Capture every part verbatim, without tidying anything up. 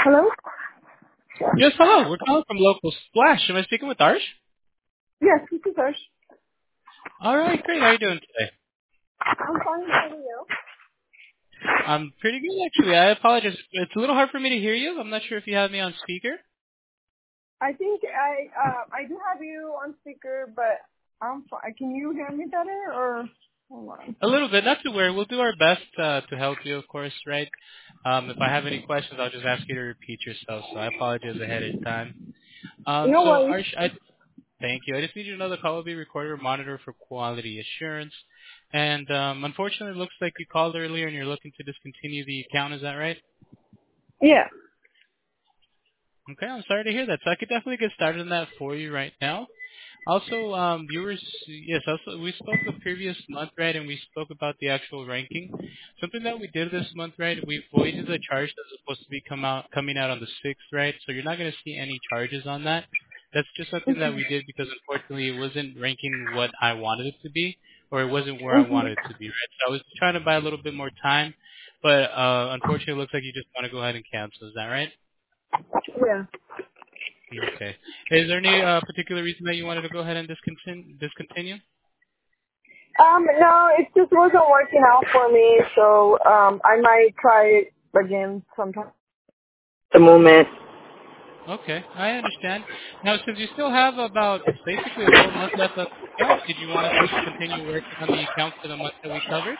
Hello? Yes, hello. We're calling from Local Splash. Am I speaking with Arsh? Yes, this is Harsh. All right, great. How are you doing today? I'm calling for you. I'm pretty good, actually. I apologize. It's a little hard for me to hear you. I'm not sure if you have me on speaker. I think I uh I do have you on speaker, but I'm fi- can you hear me better or hold on? A little bit. Not to worry. We'll do our best uh, to help you, of course, right? Um, if I have any questions, I'll just ask you to repeat yourself. So I apologize ahead of time. Um, No so, worries. Arsh, I thank you. I just need you to know the call will be recorded or monitored for quality assurance. And um, unfortunately, it looks like you called earlier and you're looking to discontinue the account. Is that right? Yeah. Okay, I'm sorry to hear that. So I could definitely get started on that for you right now. Also, um, viewers, yes, also we spoke the previous month, right, and we spoke about the actual ranking. Something that we did this month, right, we voided the charge that was supposed to be come out coming out on the sixth, right? So you're not going to see any charges on that. That's just something that we did because unfortunately it wasn't ranking what I wanted it to be, or it wasn't where I Mhm. wanted it to be, right? So I was trying to buy a little bit more time, but uh, unfortunately it looks like you just want to go ahead and cancel. Is that right? Yeah. Okay. Is there any uh, particular reason that you wanted to go ahead and discontinue? discontinue? Um, no, it just wasn't working out for me, so um I might try it again sometime. The moment. Okay, I understand. Now, since you still have about basically a full month left of the account, did you want us to continue working on the account for the month that we covered?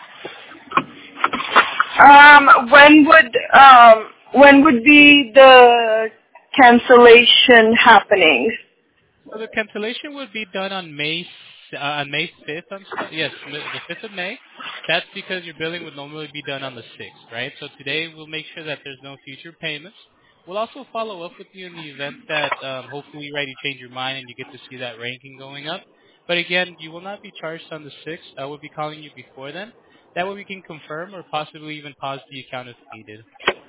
Um, when would um when would be the cancellation happening? So the cancellation would be done on May uh, on May fifth. I'm sorry. Yes, m- the fifth of May. That's because your billing would normally be done on the sixth, right? So today we'll make sure that there's no future payments. We'll also follow up with you in the event that um, hopefully, right, you change your mind and you get to see that ranking going up. But again, you will not be charged on the sixth. I will be calling you before then. That way we can confirm or possibly even pause the account if needed.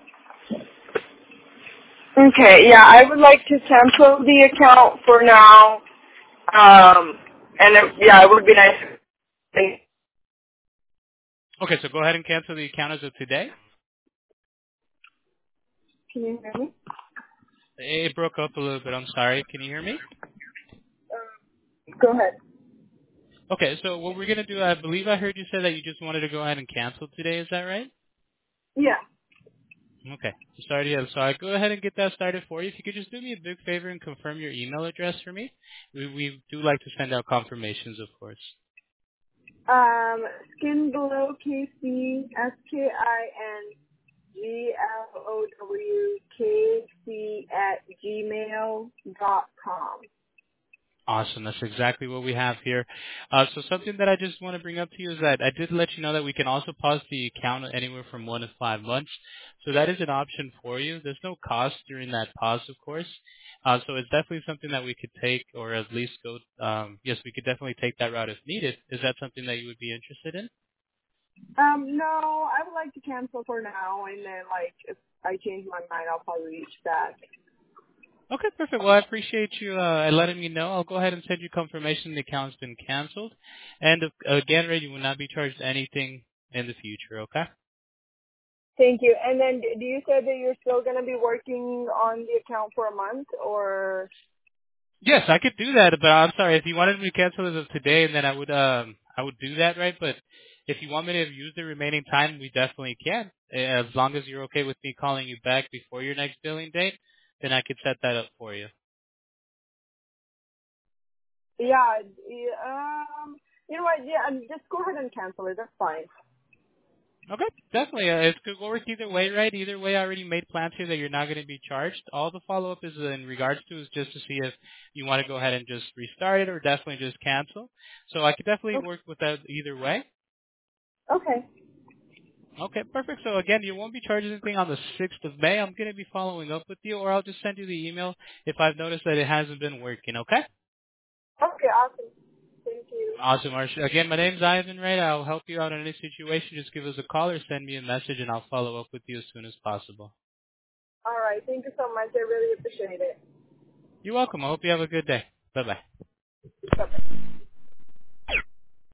Okay, yeah, I would like to cancel the account for now. Um, and it, yeah, it would be nice. Can Okay, so go ahead and cancel the account as of today. you hear me? It broke up a little bit. I'm sorry. Can you hear me? Go ahead. Okay, so what we're gonna do, I believe I heard you say that you just wanted to go ahead and cancel today. Is that right? Yeah. Okay. Sorry to hear. So I go ahead and get that started for you. If you could just do me a big favor and confirm your email address for me. We we do like to send out confirmations, of course. Um, Skin Glow K C S K I N G L O W K C at gmail dot com. Awesome. That's exactly what we have here. Uh, so something that I just want to bring up to you is that I did let you know that we can also pause the account anywhere from one to five months. So that is an option for you. There's no cost during that pause, of course. Uh, so it's definitely something that we could take or at least go, um, yes, we could definitely take that route if needed. Is that something that you would be interested in? Um, no, I would like to cancel for now, and then like if I change my mind, I'll probably reach back. Okay, perfect. Well, I appreciate you uh, letting me know. I'll go ahead and send you confirmation the account's been canceled. And uh, again, Ray, you will not be charged anything in the future, okay? Thank you. And then, do you say that you're still gonna be working on the account for a month, or? Yes, I could do that, but I'm sorry. If you wanted me to cancel as of today, then I would um I would do that, right? But if you want me to use the remaining time, we definitely can. As long as you're okay with me calling you back before your next billing date, then I could set that up for you. Yeah, yeah, um, you know what? Yeah, um, just go ahead and cancel it. That's fine. Okay, definitely. Uh, it could work either way, right? Either way, I already made plans here that you're not going to be charged. All the follow-up is in regards to is just to see if you want to go ahead and just restart it or definitely just cancel. So I could definitely Okay. work with that either way. Okay. Okay, perfect. So again, you won't be charged anything on the sixth of May. I'm going to be following up with you, or I'll just send you the email if I've noticed that it hasn't been working, okay? Okay. Awesome. Thank you. Awesome, Arsh. Again, my name's Ivan, right? I'll help you out in any situation. Just give us a call or send me a message, and I'll follow up with you as soon as possible. All right. Thank you so much. I really appreciate it. You're welcome. I hope you have a good day. Bye-bye. Bye.